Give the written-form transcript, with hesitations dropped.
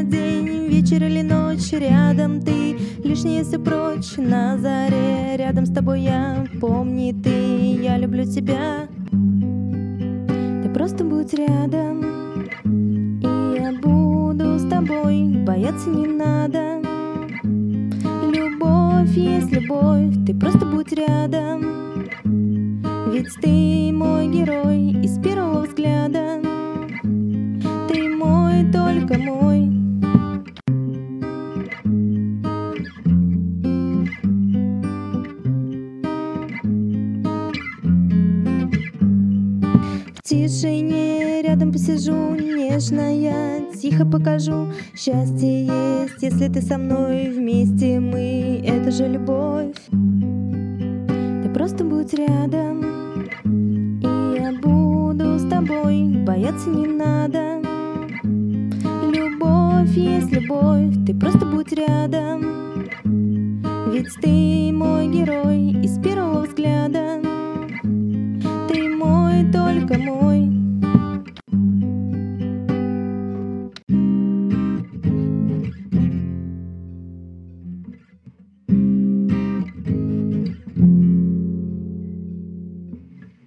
день, вечер или ночь, рядом ты, лишнее все прочь. На заре рядом с тобой я, помни ты, я люблю тебя. Ты просто будь рядом, и я буду с тобой, бояться не надо. Любовь есть любовь, ты просто будь рядом, ведь ты мой герой из первого взгляда. Ты мой, только мой. В тишине рядом посижу, нежно я тихо покажу. Счастье есть, если ты со мной, вместе мы, это же любовь. Ты просто будь рядом, и я буду с тобой, бояться не надо. Любовь есть любовь, ты просто будь рядом, ведь ты мой герой из первого взгляда. Ты мой, только мой.